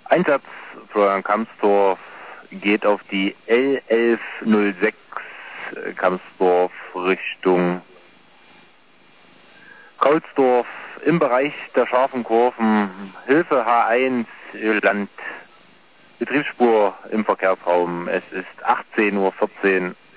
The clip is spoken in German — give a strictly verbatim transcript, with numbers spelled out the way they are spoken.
Einsatz Florian Kamsdorf geht auf die L elf null sechs Kamsdorf Richtung Kaulsdorf im Bereich der scharfen Kurven. Hilfe H eins, Land, Betriebsspur im Verkehrsraum. Es ist achtzehn Uhr vierzehn.